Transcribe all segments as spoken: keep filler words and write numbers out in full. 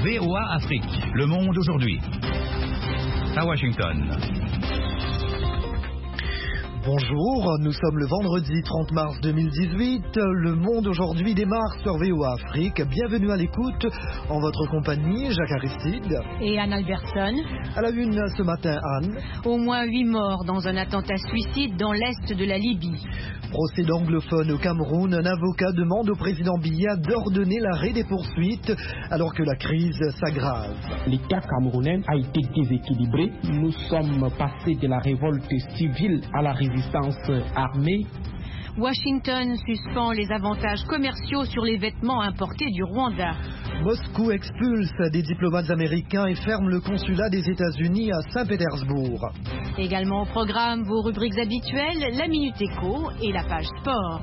V O A Afrique, le monde aujourd'hui. À Washington. Bonjour, nous sommes le vendredi trente mars deux mille dix-huit. Le monde aujourd'hui démarre sur V O A Afrique. Bienvenue à l'écoute. En votre compagnie, Jacques Aristide. Et Anne Albertson. À la une ce matin, Anne. Au moins huit morts dans un attentat suicide dans l'est de la Libye. Procès d'anglophone au Cameroun. Un avocat demande au président Biya d'ordonner l'arrêt des poursuites alors que la crise s'aggrave. L'État camerounais a été déséquilibré. Nous sommes passés de la révolte civile à la résistance armée. Washington suspend les avantages commerciaux sur les vêtements importés du Rwanda. Moscou expulse des diplomates américains et ferme le consulat des États-Unis à Saint-Pétersbourg. Également au programme, vos rubriques habituelles, la Minute Éco et la page sport.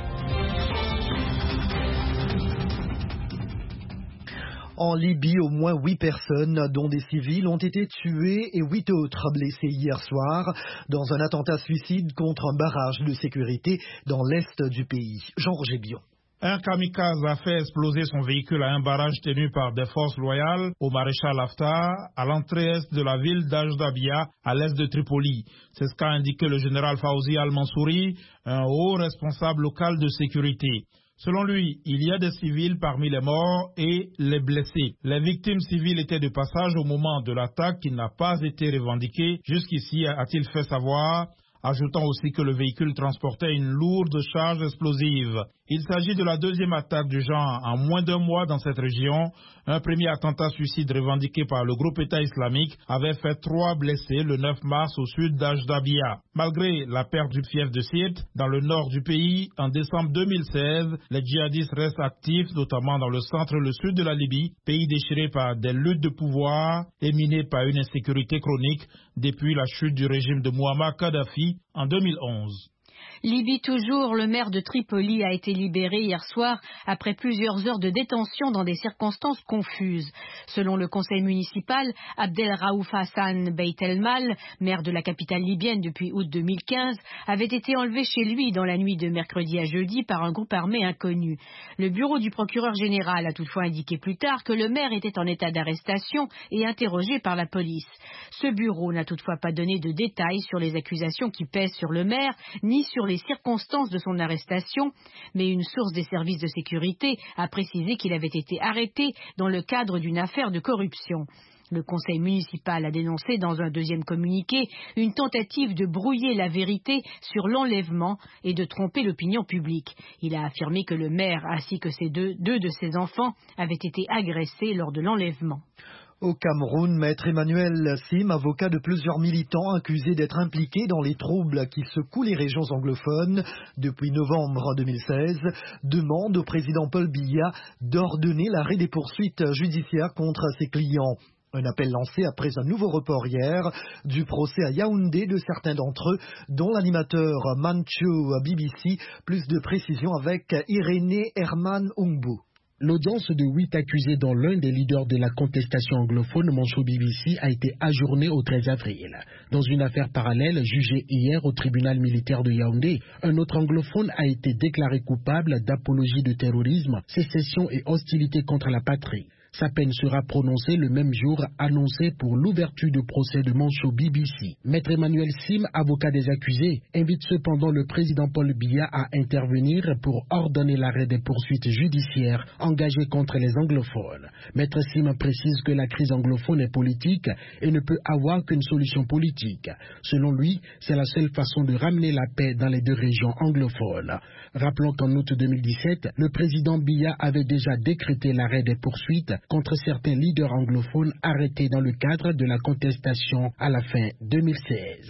En Libye, au moins huit personnes, dont des civils, ont été tuées et huit autres blessées hier soir dans un attentat suicide contre un barrage de sécurité dans l'est du pays. Jean-Roger Bion. Un kamikaze a fait exploser son véhicule à un barrage tenu par des forces loyales au maréchal Haftar à l'entrée est de la ville d'Ajdabia à l'est de Tripoli. C'est ce qu'a indiqué le général Fawzi Al-Mansouri, un haut responsable local de sécurité. Selon lui, il y a des civils parmi les morts et les blessés. Les victimes civiles étaient de passage au moment de l'attaque qui n'a pas été revendiquée jusqu'ici, a-t-il fait savoir, ajoutant aussi que le véhicule transportait une lourde charge explosive. Il s'agit de la deuxième attaque du genre en moins d'un mois dans cette région. Un premier attentat suicide revendiqué par le groupe État islamique avait fait trois blessés le neuf mars au sud d'Ajdabia. Malgré la perte du fief de Sirte dans le nord du pays en décembre deux mille seize, les djihadistes restent actifs, notamment dans le centre et le sud de la Libye, pays déchiré par des luttes de pouvoir et miné par une insécurité chronique depuis la chute du régime de Mouammar Kadhafi en deux mille onze. Libye toujours, le maire de Tripoli a été libéré hier soir après plusieurs heures de détention dans des circonstances confuses. Selon le conseil municipal, Abdel Raouf Hassan Beit El Mal, maire de la capitale libyenne depuis août deux mille quinze, avait été enlevé chez lui dans la nuit de mercredi à jeudi par un groupe armé inconnu. Le bureau du procureur général a toutefois indiqué plus tard que le maire était en état d'arrestation et interrogé par la police. Ce bureau n'a toutefois pas donné de détails sur les accusations qui pèsent sur le maire, ni sur les circonstances de son arrestation, mais une source des services de sécurité a précisé qu'il avait été arrêté dans le cadre d'une affaire de corruption. Le conseil municipal a dénoncé dans un deuxième communiqué une tentative de brouiller la vérité sur l'enlèvement et de tromper l'opinion publique. Il a affirmé que le maire ainsi que ses deux, deux de ses enfants avaient été agressés lors de l'enlèvement. Au Cameroun, maître Emmanuel Sim, avocat de plusieurs militants accusés d'être impliqués dans les troubles qui secouent les régions anglophones depuis novembre deux mille seize, demande au président Paul Biya d'ordonner l'arrêt des poursuites judiciaires contre ses clients. Un appel lancé après un nouveau report hier du procès à Yaoundé de certains d'entre eux, dont l'animateur Mancho B B C. Plus de précisions avec Irénée Herman Ungbu. L'audience de huit accusés dont l'un des leaders de la contestation anglophone, Mancho B B C, a été ajournée au treize avril. Dans une affaire parallèle jugée hier au tribunal militaire de Yaoundé, un autre anglophone a été déclaré coupable d'apologie de terrorisme, sécession et hostilité contre la patrie. Sa peine sera prononcée le même jour annoncé pour l'ouverture de procès de Mancho B B C. Maître Emmanuel Sim, avocat des accusés, invite cependant le président Paul Biya à intervenir pour ordonner l'arrêt des poursuites judiciaires engagées contre les anglophones. Maître Sim précise que la crise anglophone est politique et ne peut avoir qu'une solution politique. Selon lui, c'est la seule façon de ramener la paix dans les deux régions anglophones. Rappelons qu'en août deux mille dix-sept, le président Biya avait déjà décrété l'arrêt des poursuites contre certains leaders anglophones arrêtés dans le cadre de la contestation à la fin deux mille seize.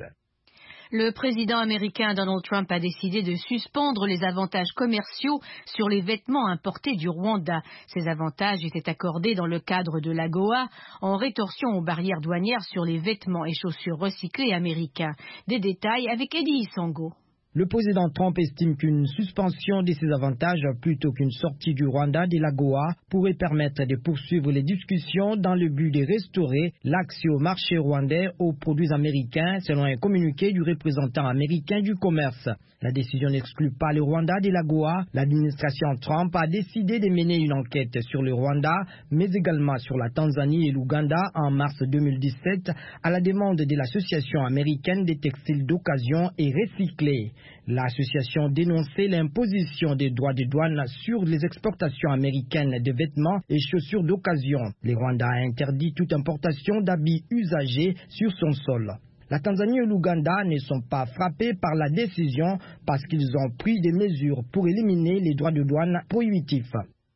Le président américain Donald Trump a décidé de suspendre les avantages commerciaux sur les vêtements importés du Rwanda. Ces avantages étaient accordés dans le cadre de l'AGOA en rétorsion aux barrières douanières sur les vêtements et chaussures recyclés américains. Des détails avec Eddie Isango. Le président Trump estime qu'une suspension de ses avantages plutôt qu'une sortie du Rwanda de l'AGOA pourrait permettre de poursuivre les discussions dans le but de restaurer l'accès au marché rwandais aux produits américains, selon un communiqué du représentant américain du commerce. La décision n'exclut pas le Rwanda de l'AGOA. L'administration Trump a décidé de mener une enquête sur le Rwanda, mais également sur la Tanzanie et l'Ouganda en mars deux mille dix-sept, à la demande de l'Association américaine des textiles d'occasion et recyclés. L'association dénonçait l'imposition des droits de douane sur les exportations américaines de vêtements et chaussures d'occasion. Le Rwanda a interdit toute importation d'habits usagés sur son sol. La Tanzanie et l'Ouganda ne sont pas frappés par la décision parce qu'ils ont pris des mesures pour éliminer les droits de douane prohibitifs.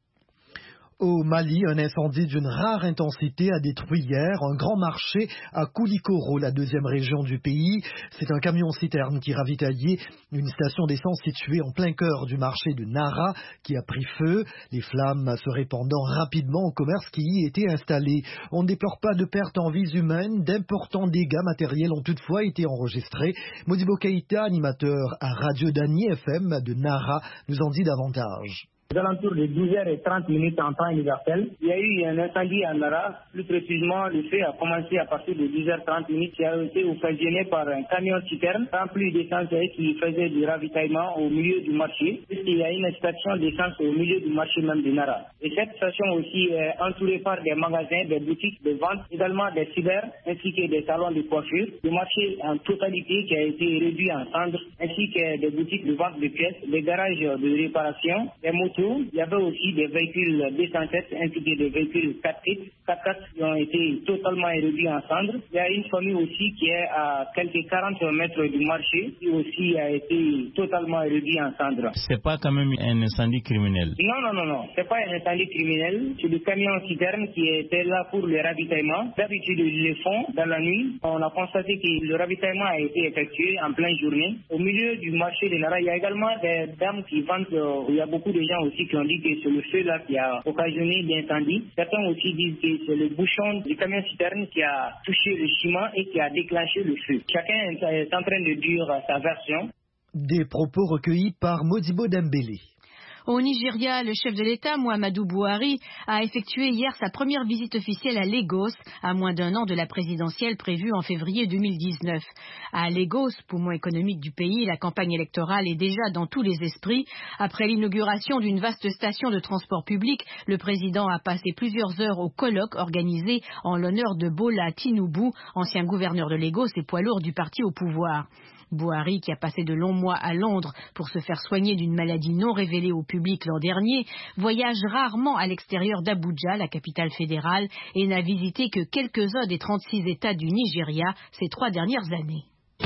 Au Mali, un incendie d'une rare intensité a détruit hier un grand marché à Koulikoro, la deuxième région du pays. C'est un camion-citerne qui ravitaillait une station d'essence située en plein cœur du marché de Nara qui a pris feu, les flammes se répandant rapidement au commerce qui y était installé. On ne déplore pas de pertes en vies humaines, d'importants dégâts matériels ont toutefois été enregistrés. Modibo Keïta, animateur à Radio Dani F M de Nara, nous en dit davantage. Aux alentours de douze heures trente en temps universel, il y a eu un incendie à Nara. Plus précisément, le feu a commencé à partir de douze heures trente qui a été occasionné par un camion-citerne rempli d'essence qui faisait du ravitaillement au milieu du marché. Il y a une station d'essence au milieu du marché même de Nara. Et cette station aussi est entourée par des magasins, des boutiques de vente, également des cyber, ainsi que des salons de coiffure. Le marché en totalité qui a été réduit en cendres, ainsi que des boutiques de vente de pièces, des garages de réparation, des motos. Il y avait aussi des véhicules deux cent sept ainsi que des véhicules quatre quatre qui ont été totalement réduits en cendres. Il y a une famille aussi qui est à quelques quarante mètres du marché qui aussi a été totalement réduite en cendres. C'est pas quand même un incendie criminel? Non, non, non, non. C'est pas un incendie criminel. C'est le camion citerne qui était là pour le ravitaillement. D'habitude, ils le font dans la nuit. On a constaté que le ravitaillement a été effectué en pleine journée. Au milieu du marché de Nara, il y a également des dames qui vendent. Euh, il y a beaucoup de gens aussi qui ont dit que c'est le feu là qui a occasionné l'incendie. Certains aussi disent que c'est le bouchon du camion citerne qui a touché le ciment et qui a déclenché le feu. Chacun est en train de dire sa version. Des propos recueillis par Modibo Dembélé. Au Nigeria, le chef de l'État, Muhammadu Buhari, a effectué hier sa première visite officielle à Lagos, à moins d'un an de la présidentielle prévue en février deux mille dix-neuf. À Lagos, poumon économique du pays, la campagne électorale est déjà dans tous les esprits. Après l'inauguration d'une vaste station de transport public, le président a passé plusieurs heures au colloque organisé en l'honneur de Bola Tinubu, ancien gouverneur de Lagos et poids lourd du parti au pouvoir. Buhari, qui a passé de longs mois à Londres pour se faire soigner d'une maladie non révélée au public l'an dernier, voyage rarement à l'extérieur d'Abuja, la capitale fédérale, et n'a visité que quelques-uns des trente-six États du Nigeria ces trois dernières années.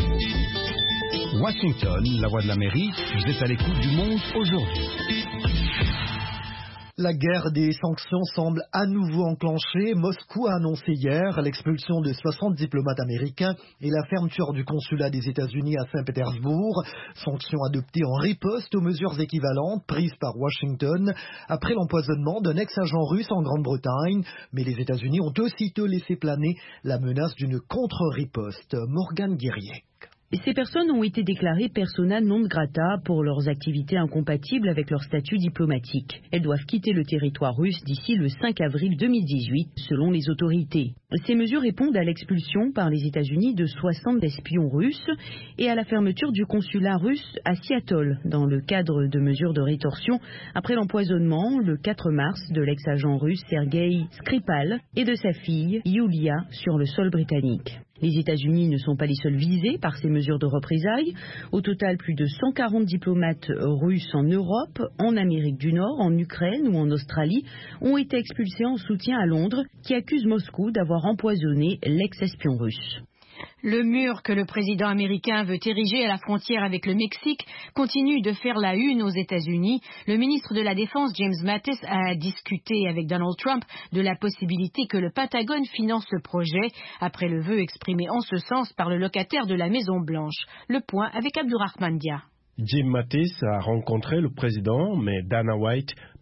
Washington, la voix de l'Amérique, vous êtes à l'écoute du monde aujourd'hui. La guerre des sanctions semble à nouveau enclenchée. Moscou a annoncé hier l'expulsion de soixante diplomates américains et la fermeture du consulat des États-Unis à Saint-Pétersbourg. Sanctions adoptées en riposte aux mesures équivalentes prises par Washington après l'empoisonnement d'un ex-agent russe en Grande-Bretagne. Mais les États-Unis ont aussitôt laissé planer la menace d'une contre-riposte. Morgane Guiriec. Ces personnes ont été déclarées persona non grata pour leurs activités incompatibles avec leur statut diplomatique. Elles doivent quitter le territoire russe d'ici le cinq avril deux mille dix-huit, selon les autorités. Ces mesures répondent à l'expulsion par les États-Unis de soixante espions russes et à la fermeture du consulat russe à Seattle, dans le cadre de mesures de rétorsion après l'empoisonnement le quatre mars de l'ex-agent russe Sergei Skripal et de sa fille Yulia sur le sol britannique. Les États-Unis ne sont pas les seuls visés par ces mesures de représailles. Au total, plus de cent quarante diplomates russes en Europe, en Amérique du Nord, en Ukraine ou en Australie ont été expulsés en soutien à Londres, qui accuse Moscou d'avoir empoisonné l'ex-espion russe. Le mur que le président américain veut ériger à la frontière avec le Mexique continue de faire la une aux États-Unis. Le ministre de la Défense, James Mattis, a discuté avec Donald Trump de la possibilité que le Pentagone finance ce projet, après le vœu exprimé en ce sens par le locataire de la Maison-Blanche. Le point avec Abdurrahman Dia. Jim Mattis a rencontré le président, mais Dana White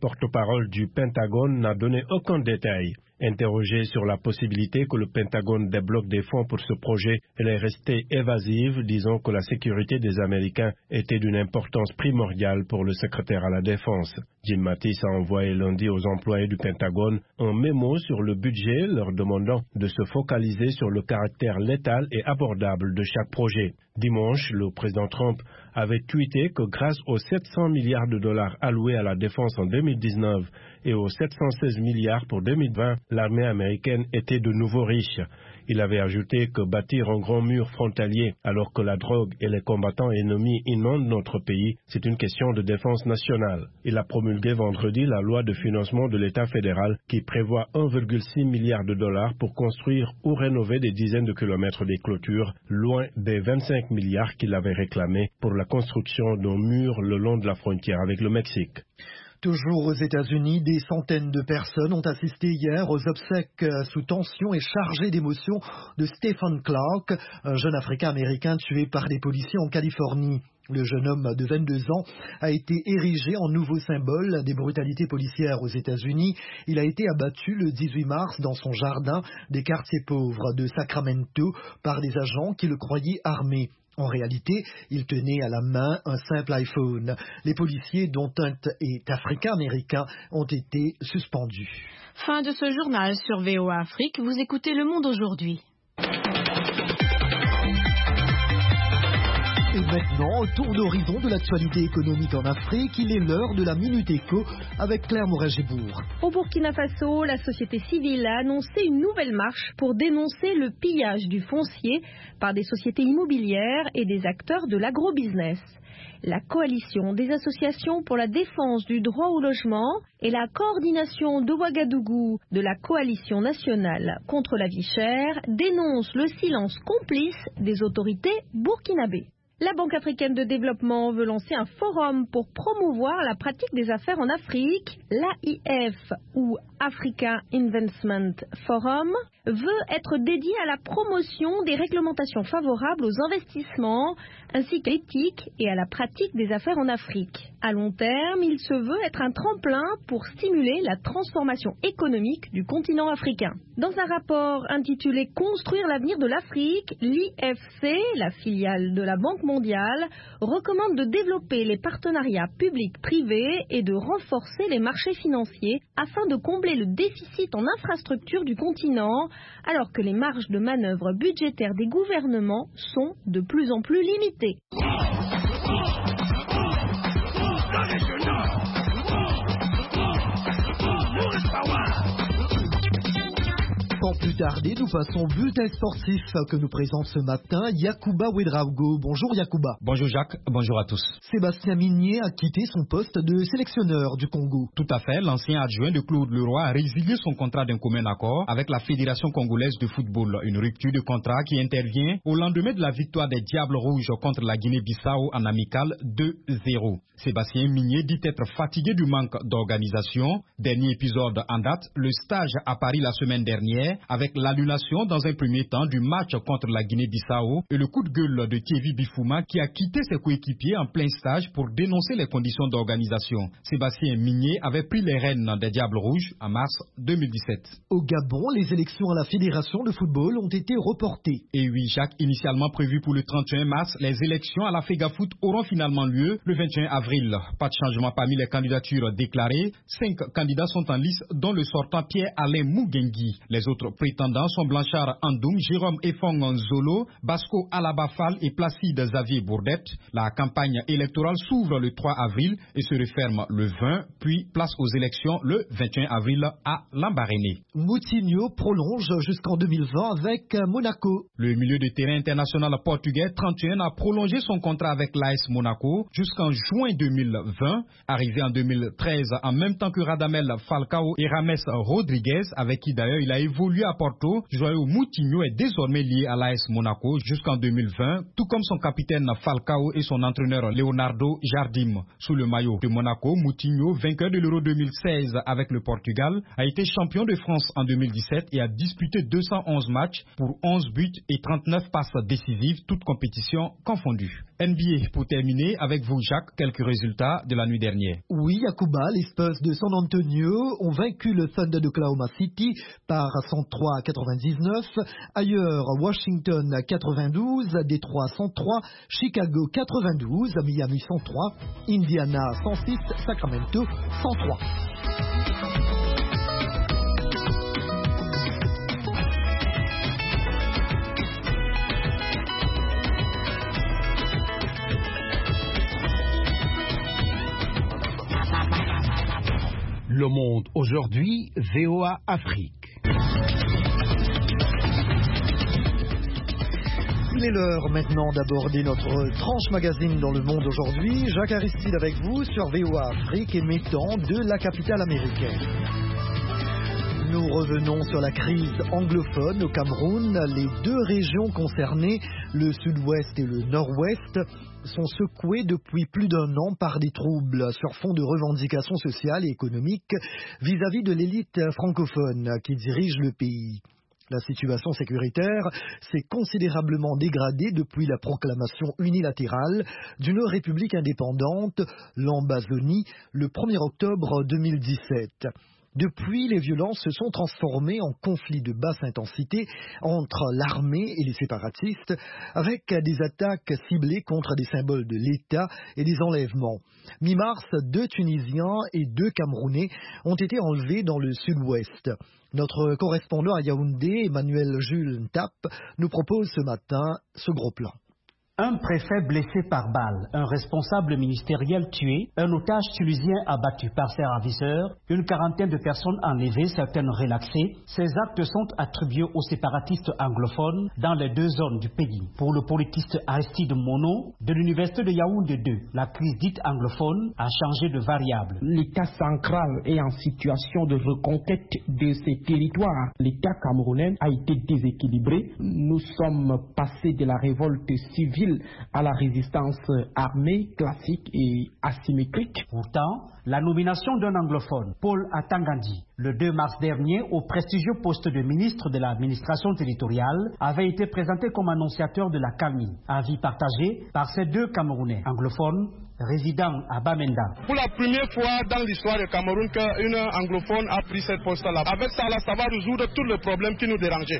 porte-parole du Pentagone n'a donné aucun détail. Interrogée sur la possibilité que le Pentagone débloque des fonds pour ce projet, elle est restée évasive, disant que la sécurité des Américains était d'une importance primordiale pour le secrétaire à la Défense. Jim Mattis a envoyé lundi aux employés du Pentagone un mémo sur le budget, leur demandant de se focaliser sur le caractère létal et abordable de chaque projet. Dimanche, le président Trump avait tweeté que grâce aux sept cents milliards de dollars alloués à la défense en deux mille dix-neuf et aux sept cent seize milliards pour deux mille vingt, l'armée américaine était de nouveau riche. Il avait ajouté que bâtir un grand mur frontalier alors que la drogue et les combattants ennemis inondent notre pays, c'est une question de défense nationale. Il a promulgué vendredi la loi de financement de l'État fédéral qui prévoit un virgule six milliard de dollars pour construire ou rénover des dizaines de kilomètres des clôtures, loin des vingt-cinq milliards qu'il avait réclamés pour la construction d'un mur le long de la frontière avec le Mexique. Toujours aux États-Unis, des centaines de personnes ont assisté hier aux obsèques sous tension et chargées d'émotions de Stephen Clark, un jeune Africain-Américain tué par des policiers en Californie. Le jeune homme de vingt-deux ans a été érigé en nouveau symbole des brutalités policières aux États-Unis. Il a été abattu le dix-huit mars dans son jardin des quartiers pauvres de Sacramento par des agents qui le croyaient armé. En réalité, il tenait à la main un simple iPhone. Les policiers, dont un est africain-américain, ont été suspendus. Fin de ce journal sur V O A Afrique. Vous écoutez Le Monde aujourd'hui. Et maintenant, tour d'horizon de l'actualité économique en Afrique, il est l'heure de la Minute Éco avec Claire Moret-Gébourg. Au Burkina Faso, la société civile a annoncé une nouvelle marche pour dénoncer le pillage du foncier par des sociétés immobilières et des acteurs de l'agrobusiness. La coalition des associations pour la défense du droit au logement et la coordination de Ouagadougou de la coalition nationale contre la vie chère dénoncent le silence complice des autorités burkinabées. La Banque africaine de développement veut lancer un forum pour promouvoir la pratique des affaires en Afrique. L'A I F, ou Africa Investment Forum, veut être dédié à la promotion des réglementations favorables aux investissements, ainsi qu'à l'éthique et à la pratique des affaires en Afrique. À long terme, il se veut être un tremplin pour stimuler la transformation économique du continent africain. Dans un rapport intitulé « Construire l'avenir de l'Afrique », l'I F C, la filiale de la Banque mondiale, recommande de développer les partenariats publics-privés et de renforcer les marchés financiers afin de combler le déficit en infrastructures du continent, alors que les marges de manœuvre budgétaires des gouvernements sont de plus en plus limitées. Sans plus tarder, nous passons au bulletin sportif que nous présente ce matin Yacouba Ouedraogo. Bonjour Yacouba. Bonjour Jacques, bonjour à tous. Sébastien Migné a quitté son poste de sélectionneur du Congo. Tout à fait, l'ancien adjoint de Claude Leroy a résilié son contrat d'un commun accord avec la Fédération congolaise de football. Une rupture de contrat qui intervient au lendemain de la victoire des Diables Rouges contre la Guinée-Bissau en amical deux zéro. Sébastien Migné dit être fatigué du manque d'organisation. Dernier épisode en date, le stage à Paris la semaine dernière avec l'annulation dans un premier temps du match contre la Guinée-Bissau et le coup de gueule de Thierry Bifouma qui a quitté ses coéquipiers en plein stage pour dénoncer les conditions d'organisation. Sébastien Migné avait pris les rênes des Diables Rouges en mars deux mille dix-sept. Au Gabon, les élections à la Fédération de football ont été reportées. Et oui, Jacques, initialement prévues pour le trente et un mars, les élections à la FEGAFOOT auront finalement lieu le vingt et un avril. Pas de changement parmi les candidatures déclarées. Cinq candidats sont en lice, dont le sortant Pierre-Alain Mougengi. Les autres prétendants sont Blanchard Andoum, Jérôme Efong Nzolo, Basco Alabafal et Placide Xavier Bourdette. La campagne électorale s'ouvre le trois avril et se referme le vingt, puis place aux élections le vingt et un avril à Lambaréné. Moutinho prolonge jusqu'en deux mille vingt avec Monaco. Le milieu de terrain international portugais trente et un a prolongé son contrat avec l'A S Monaco jusqu'en juin deux mille vingt. Arrivé en deux mille treize en même temps que Radamel Falcao et Rames Rodriguez, avec qui d'ailleurs il a évolué évoluait à Porto, João Moutinho est désormais lié à l'A S Monaco jusqu'en deux mille vingt, tout comme son capitaine Falcao et son entraîneur Leonardo Jardim. Sous le maillot de Monaco, Moutinho, vainqueur de l'Euro deux mille seize avec le Portugal, a été champion de France en deux mille dix-sept et a disputé deux cent onze matchs pour onze buts et trente-neuf passes décisives, toutes compétitions confondues. N B A pour terminer, avec vous Jacques, quelques résultats de la nuit dernière. Oui, à Cuba, les Spurs de San Antonio ont vaincu le Thunder d'Oklahoma City par cent trois à quatre-vingt-dix-neuf. Ailleurs, Washington quatre-vingt-douze, Détroit cent trois, Chicago quatre-vingt-douze, Miami cent trois, Indiana cent six, Sacramento cent trois. Le Monde aujourd'hui, V O A Afrique. Il est l'heure maintenant d'aborder notre tranche magazine dans le monde aujourd'hui. Jacques Aristide avec vous sur V O A Afrique, émettant de la capitale américaine. Nous revenons sur la crise anglophone au Cameroun. Les deux régions concernées, le sud-ouest et le nord-ouest, sont secouées depuis plus d'un an par des troubles sur fond de revendications sociales et économiques vis-à-vis de l'élite francophone qui dirige le pays. La situation sécuritaire s'est considérablement dégradée depuis la proclamation unilatérale d'une république indépendante, l'Ambazonie, le premier octobre deux mille dix-sept. Depuis, les violences se sont transformées en conflits de basse intensité entre l'armée et les séparatistes, avec des attaques ciblées contre des symboles de l'État et des enlèvements. Mi-mars, deux Tunisiens et deux Camerounais ont été enlevés dans le sud-ouest. Notre correspondant à Yaoundé, Emmanuel Jules Ntap, nous propose ce matin ce gros plan. Un préfet blessé par balle, un responsable ministériel tué, un otage tunisien abattu par ses ravisseurs, une quarantaine de personnes enlevées, certaines relaxées. Ces actes sont attribués aux séparatistes anglophones dans les deux zones du pays. Pour le politiste Aristide Mono, de l'université de Yaoundé deux, la crise dite anglophone a changé de variable. L'État central est en situation de reconquête de ses territoires. L'État camerounais a été déséquilibré. Nous sommes passés de la révolte civile à la résistance armée classique et asymétrique. Pourtant, la nomination d'un anglophone, Paul Atangandi, le deux mars dernier au prestigieux poste de ministre de l'administration territoriale, avait été présenté comme annonciateur de la calmie, avis partagé par ces deux Camerounais anglophones résidant à Bamenda. Pour la première fois dans l'histoire du Cameroun qu'une anglophone a pris cette poste-là. Avec ça, là, ça va résoudre tous les problèmes qui nous dérangeaient.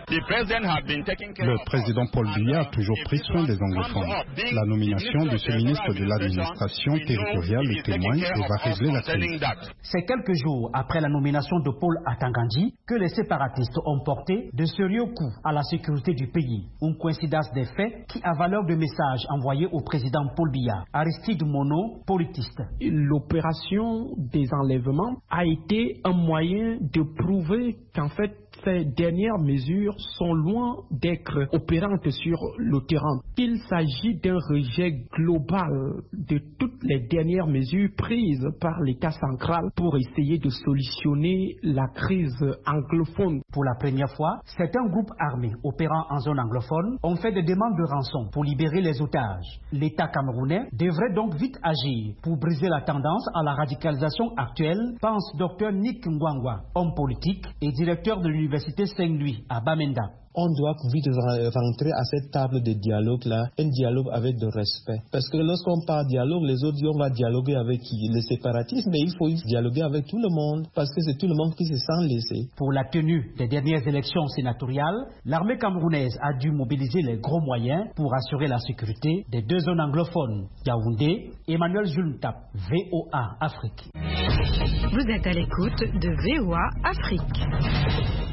Le président Paul Biya a toujours pris soin des anglophones. La nomination de ce ministre de l'administration territoriale le témoigne et va régler la crise. C'est quelques jours après la nomination de Paul Atangandi que les séparatistes ont porté de sérieux coups à la sécurité du pays. Une coïncidence des faits qui a valeur de message envoyé au président Paul Biya. Aristide Mono, politiste. L'opération des enlèvements a été un moyen de prouver qu'en fait ces dernières mesures sont loin d'être opérantes sur le terrain. Il s'agit d'un rejet global de toutes les dernières mesures prises par l'État central pour essayer de solutionner la crise anglophone. Pour la première fois, certains groupes armés opérant en zone anglophone ont fait des demandes de rançon pour libérer les otages. L'État camerounais devrait donc vite agir pour briser la tendance à la radicalisation actuelle, pense docteur Nick Ngwangwa, homme politique et directeur de l'université Saint-Louis à Bamenda. On doit vite rentrer à cette table de dialogue-là, un dialogue avec de respect. Parce que lorsqu'on parle dialogue, les autres disent on va dialoguer avec qui? Les séparatistes, mais il faut dialoguer avec tout le monde, parce que c'est tout le monde qui se sent laissé. Pour la tenue des dernières élections sénatoriales, l'armée camerounaise a dû mobiliser les gros moyens pour assurer la sécurité des deux zones anglophones. Yaoundé, Emmanuel Jultap, V O A Afrique. Vous êtes à l'écoute de V O A Afrique.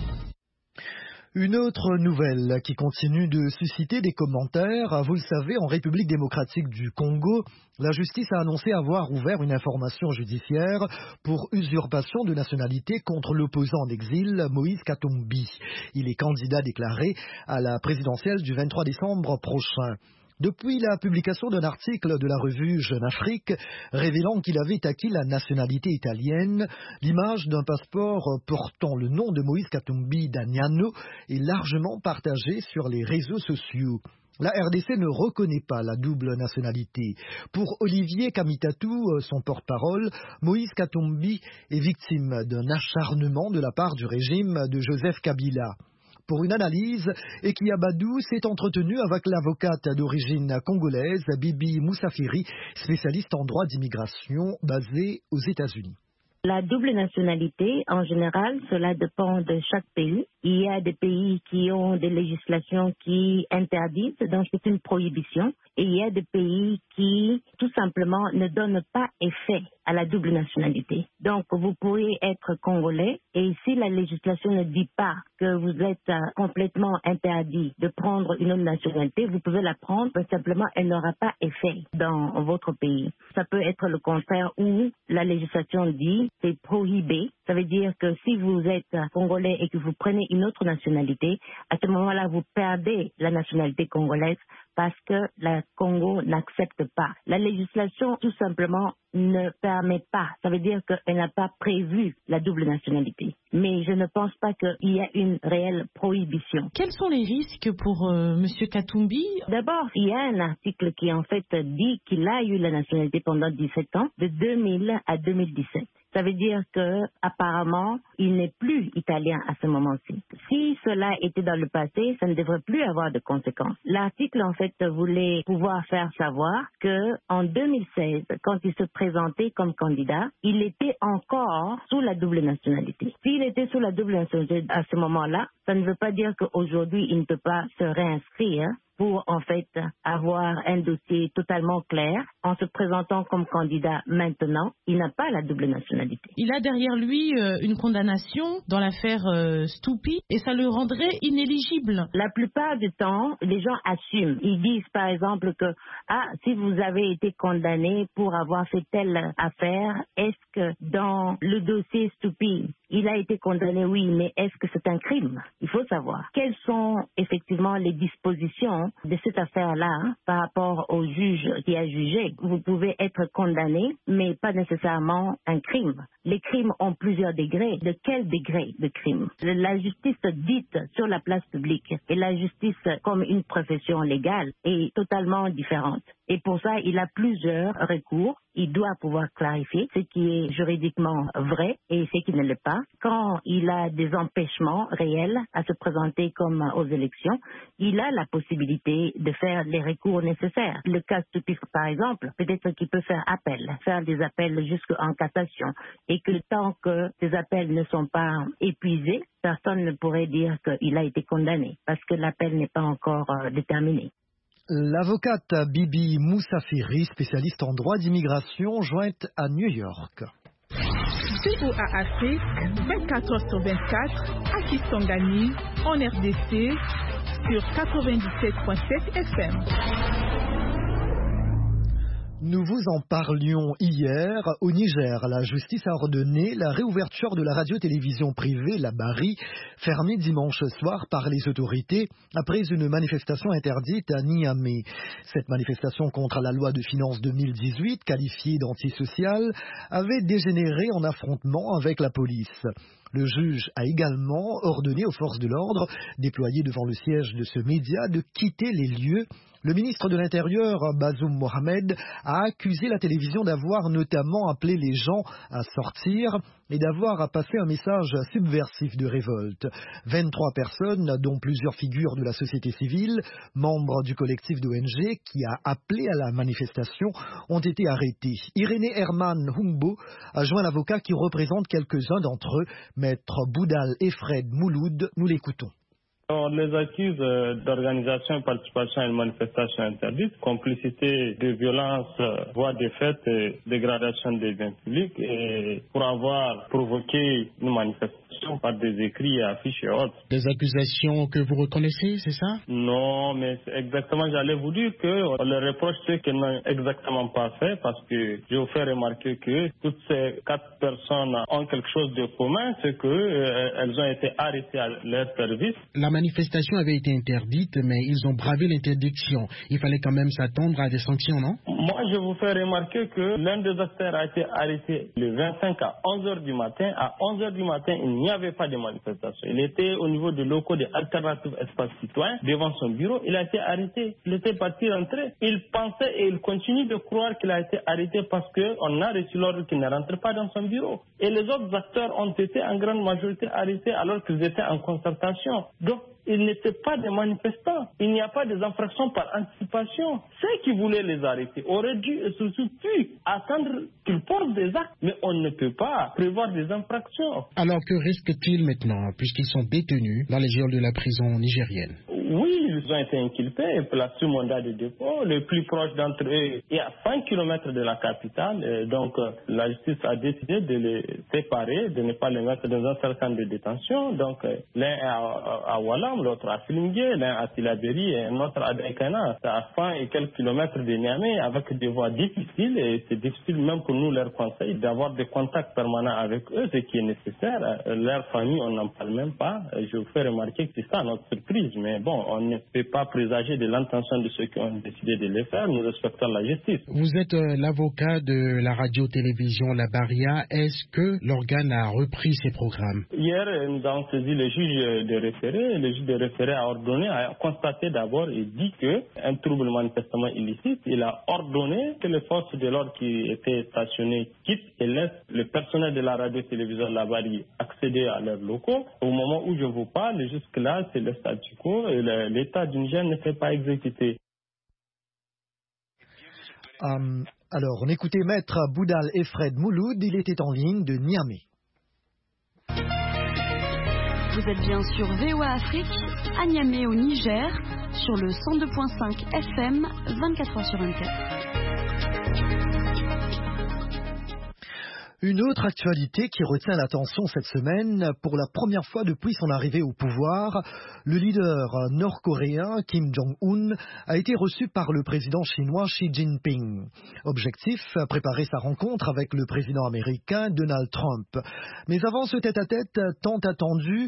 Une autre nouvelle qui continue de susciter des commentaires. Vous le savez, en République démocratique du Congo, la justice a annoncé avoir ouvert une information judiciaire pour usurpation de nationalité contre l'opposant en exil Moïse Katumbi. Il est candidat déclaré à la présidentielle du vingt-trois décembre prochain. depuis la publication d'un article de la revue Jeune Afrique révélant qu'il avait acquis la nationalité italienne, l'image d'un passeport portant le nom de Moïse Katumbi Damiano est largement partagée sur les réseaux sociaux. La R D C ne reconnaît pas la double nationalité. Pour Olivier Kamitatou, son porte-parole, Moïse Katumbi est victime d'un acharnement de la part du régime de Joseph Kabila. Pour une analyse, Ekia Badou s'est entretenu avec l'avocate d'origine congolaise Bibi Moussafiri, spécialiste en droit d'immigration basée aux États-Unis. La double nationalité, en général, cela dépend de chaque pays. Il y a des pays qui ont des législations qui interdisent, donc c'est une prohibition. Et il y a des pays qui, tout simplement, ne donnent pas effet à la double nationalité. Donc, vous pourriez être congolais et si la législation ne dit pas que vous êtes complètement interdit de prendre une autre nationalité, vous pouvez la prendre, mais simplement, elle n'aura pas effet dans votre pays. Ça peut être le contraire où la législation dit c'est prohibé. Ça veut dire que si vous êtes congolais et que vous prenez une autre nationalité, à ce moment-là, vous perdez la nationalité congolaise parce que la Congo n'accepte pas. La législation, tout simplement, ne permet pas. Ça veut dire qu'elle n'a pas prévu la double nationalité. Mais je ne pense pas qu'il y a une réelle prohibition. Quels sont les risques pour euh, M. Katumbi? D'abord, il y a un article qui en fait dit qu'il a eu la nationalité pendant dix-sept ans, de deux mille à deux mille dix-sept. Ça veut dire que apparemment, il n'est plus italien à ce moment-ci. Si cela était dans le passé, ça ne devrait plus avoir de conséquences. L'article, en fait, voulait pouvoir faire savoir que en deux mille seize, quand il se présentait comme candidat, il était encore sous la double nationalité. S'il était sous la double nationalité à ce moment-là, ça ne veut pas dire qu'aujourd'hui, il ne peut pas se réinscrire pour en fait avoir un dossier totalement clair. En se présentant comme candidat maintenant, il n'a pas la double nationalité. Il a derrière lui euh, une condamnation dans l'affaire euh, Stoupi et ça le rendrait inéligible. La plupart du temps, les gens assument. Ils disent par exemple que ah, si vous avez été condamné pour avoir fait telle affaire, est-ce que dans le dossier Stoupi, il a été condamné, oui, mais est-ce que c'est un crime? Il faut savoir quelles sont effectivement les dispositions de cette affaire-là hein, par rapport au juge qui a jugé. Vous pouvez être condamné, mais pas nécessairement un crime. Les crimes ont plusieurs degrés. De quel degré de crime? La justice dite sur la place publique et la justice comme une profession légale est totalement différente. Et pour ça, il a plusieurs recours. Il doit pouvoir clarifier ce qui est juridiquement vrai et ce qui ne l'est pas. Quand il a des empêchements réels à se présenter comme aux élections, il a la possibilité de faire les recours nécessaires. Le cas Stoupi, par exemple, peut-être qu'il peut faire appel, faire des appels jusqu'en cassation et que tant que ces appels ne sont pas épuisés, personne ne pourrait dire qu'il a été condamné parce que l'appel n'est pas encore euh, déterminé. L'avocate Bibi Moussafiri, spécialiste en droit d'immigration, jointe à New York. V O A Afrique, vingt-quatre heures sur vingt-quatre, à Kisangani, en R D C, sur quatre-vingt-dix-sept virgule sept F M. Nous vous en parlions hier. Au Niger, la justice a ordonné la réouverture de la radio-télévision privée, la Bari, fermée dimanche soir par les autorités après une manifestation interdite à Niamey. Cette manifestation contre la loi de finances deux mille dix-huit, qualifiée d'antisociale, avait dégénéré en affrontement avec la police. Le juge a également ordonné aux forces de l'ordre, déployées devant le siège de ce média, de quitter les lieux. Le ministre de l'Intérieur, Bazoum Mohamed, a accusé la télévision d'avoir notamment appelé les gens à sortir et d'avoir passé un message subversif de révolte. vingt-trois personnes, dont plusieurs figures de la société civile, membres du collectif d'O N G qui a appelé à la manifestation, ont été arrêtées. Irénée Herman Humbo a joint l'avocat qui représente quelques-uns d'entre eux, Maître Boudal et Fred Mouloud. Nous l'écoutons. On les accuse d'organisation et participation à une manifestation interdite, complicité de violence, voie de fait, et dégradation des biens publics, et pour avoir provoqué une manifestation par des écrits, affiches et autres. Des accusations que vous reconnaissez, c'est ça? Non, mais exactement, j'allais vous dire qu'on leur reproche ce qu'elles n'ont exactement pas fait, parce que je vous fais remarquer que toutes ces quatre personnes ont quelque chose de commun, c'est qu'elles euh, ont été arrêtées à leur service. La manifestation avait été interdite, mais ils ont bravé l'interdiction. Il fallait quand même s'attendre à des sanctions, non? Moi, je vous fais remarquer que l'un des acteurs a été arrêté le vingt-cinq à onze heures du matin. À onze heures du matin, il n'y avait pas de manifestation. Il était au niveau des locaux des alternatives espaces citoyens, devant son bureau. Il a été arrêté. Il était parti rentrer. Il pensait et il continue de croire qu'il a été arrêté parce qu'on a reçu l'ordre qu'il ne rentre pas dans son bureau. Et les autres acteurs ont été en grande majorité arrêtés alors qu'ils étaient en concertation. Donc, ils n'étaient pas des manifestants. Il n'y a pas des infractions par anticipation. Ceux qui voulaient les arrêter auraient dû et surtout pu attendre qu'ils portent des actes. Mais on ne peut pas prévoir des infractions. Alors que risquent-ils maintenant, puisqu'ils sont détenus dans les geôles de la prison nigérienne? Oui, ils ont été inculpés et placés sous mandat de dépôt. Le plus proche d'entre eux est à cinq kilomètres de la capitale. Et donc, la justice a décidé de les séparer, de ne pas les mettre dans un certain centre de détention. Donc, l'un est à, à, à Walam, l'autre à Filingué, l'un à Tilaberi et l'autre à Daikana. C'est à cent et quelques kilomètres de Niamey avec des voies difficiles. Et c'est difficile même pour nous, leur conseil, d'avoir des contacts permanents avec eux, ce qui est nécessaire. Leur famille, on n'en parle même pas. Je vous fais remarquer que c'est ça notre surprise. Mais bon, on ne peut pas présager de l'intention de ceux qui ont décidé de le faire. Nous respectons la justice. Vous êtes euh, l'avocat de la radio-télévision La Barria. Est-ce que l'organe a repris ses programmes? Hier, nous avons saisi le juge de référé. Le juge de référé a ordonné, a constaté d'abord et dit qu'un trouble manifestement illicite. Il a ordonné que les forces de l'ordre qui étaient stationnées quittent et laissent le personnel de la radio-télévision La Barria accéder à leurs locaux. Au moment où je vous parle, jusque-là, c'est le statu quo et l'État du Niger ne fait pas exécuter. Um, alors, on écoutait Maître Boudal Efred Mouloud, il était en ligne de Niamey. Vous êtes bien sur V O A Afrique, à Niamey au Niger, sur le cent deux virgule cinq F M, vingt-quatre heures sur vingt-quatre. Une autre actualité qui retient l'attention cette semaine, pour la première fois depuis son arrivée au pouvoir, le leader nord-coréen Kim Jong-un a été reçu par le président chinois Xi Jinping. Objectif, préparer sa rencontre avec le président américain Donald Trump. Mais avant ce tête-à-tête tant attendu,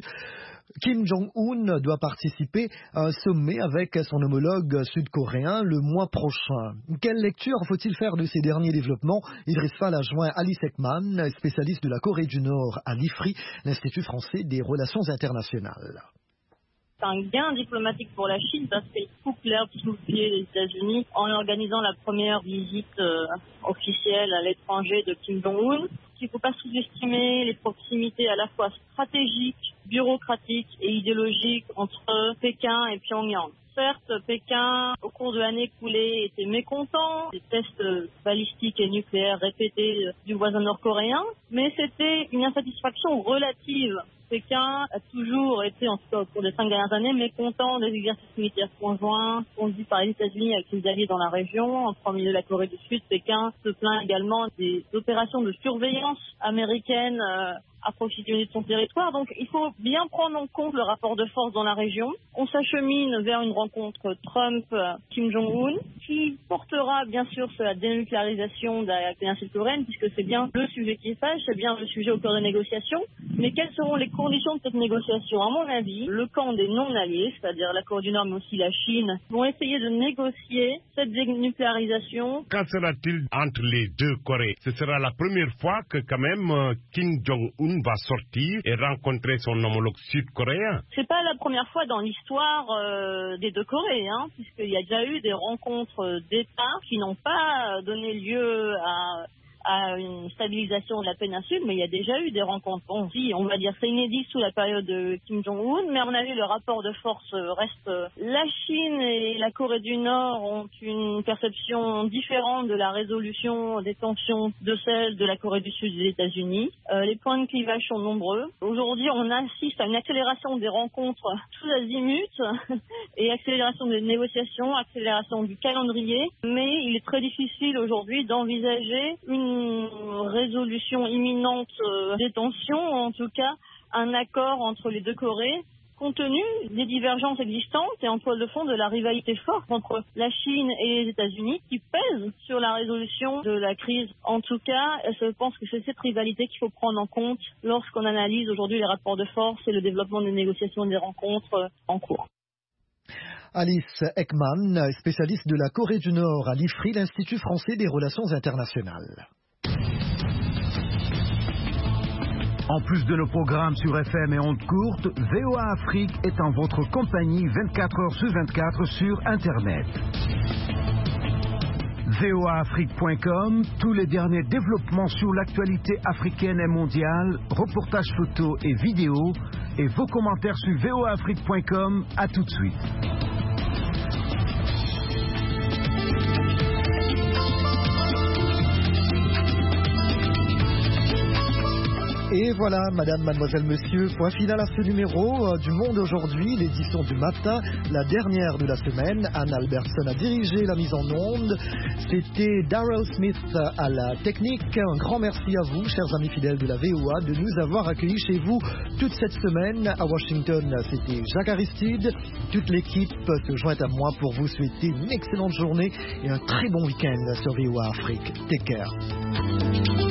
Kim Jong-un doit participer à un sommet avec son homologue sud-coréen le mois prochain. Quelle lecture faut-il faire de ces derniers développements? Idriss Fall a joint Ali Sekman, spécialiste de la Corée du Nord à l'I F R I, l'Institut français des relations internationales. C'est un gain diplomatique pour la Chine parce qu'il coupe l'herbe sous le pied des États-Unis en organisant la première visite euh, officielle à l'étranger de Kim Jong-un. Il ne faut pas sous-estimer les proximités à la fois stratégiques, bureaucratiques et idéologiques entre Pékin et Pyongyang. Certes, Pékin, au cours de l'année écoulée, était mécontent des tests balistiques et nucléaires répétés du voisin nord-coréen, mais c'était une insatisfaction relative. Pékin a toujours été, en tout cas au cours des cinq dernières années, mécontent des exercices militaires conjoints conduits par les États-Unis avec ses alliés dans la région. En premier lieu, la Corée du Sud. Pékin se plaint également des opérations de surveillance américaines euh, approvisionnées de son territoire. Donc, il faut bien prendre en compte le rapport de force dans la région. On s'achemine vers une rencontre Trump-Kim Jong-un qui portera bien sûr sur la dénucléarisation de la péninsule coréenne, puisque c'est bien le sujet qui fâche, c'est bien le sujet au cœur des négociations. Mais quelles seront les conditions de cette négociation? À mon avis, le camp des non-alliés, c'est-à-dire la Corée du Nord mais aussi la Chine, vont essayer de négocier cette dénucléarisation. Qu'en sera-t-il entre les deux Corées? Ce sera la première fois que quand même Kim Jong-un va sortir et rencontrer son homologue sud-coréen. C'est pas la première fois dans l'histoire euh, des deux Corées, hein, puisqu'il y a déjà eu des rencontres d'États qui n'ont pas donné lieu à à une stabilisation de la péninsule, mais il y a déjà eu des rencontres. Bon, si, on va dire c'est inédit sous la période de Kim Jong-un, mais à mon avis, le rapport de force reste... La Chine et la Corée du Nord ont une perception différente de la résolution des tensions de celle de la Corée du Sud et des États-Unis. Euh, les points de clivage sont nombreux. Aujourd'hui, on assiste à une accélération des rencontres tous azimuts et accélération des négociations, accélération du calendrier, mais il est très difficile aujourd'hui d'envisager une résolution imminente euh, des tensions, en tout cas un accord entre les deux Corées, compte tenu des divergences existantes et en toile de fond de la rivalité forte entre la Chine et les États-Unis qui pèse sur la résolution de la crise. En tout cas, je pense que c'est cette rivalité qu'il faut prendre en compte lorsqu'on analyse aujourd'hui les rapports de force et le développement des négociations et des rencontres en cours. Alice Ekman, spécialiste de la Corée du Nord à l'I F R I, l'Institut français des relations internationales. En plus de nos programmes sur F M et ondes courtes, V O A Afrique est en votre compagnie vingt-quatre heures sur vingt-quatre sur Internet. V O A Afrique point com, tous les derniers développements sur l'actualité africaine et mondiale, reportages photos et vidéos, et vos commentaires sur V O A Afrique point com. À tout de suite. Et voilà, madame, mademoiselle, monsieur, point final à ce numéro euh, du Monde aujourd'hui, l'édition du matin, la dernière de la semaine. Anne Albertson a dirigé la mise en onde. C'était Daryl Smith à la technique. Un grand merci à vous, chers amis fidèles de la V O A, de nous avoir accueillis chez vous toute cette semaine. À Washington, c'était Jacques Aristide. Toute l'équipe se joint à moi pour vous souhaiter une excellente journée et un très bon week-end sur V O A Afrique. Take care.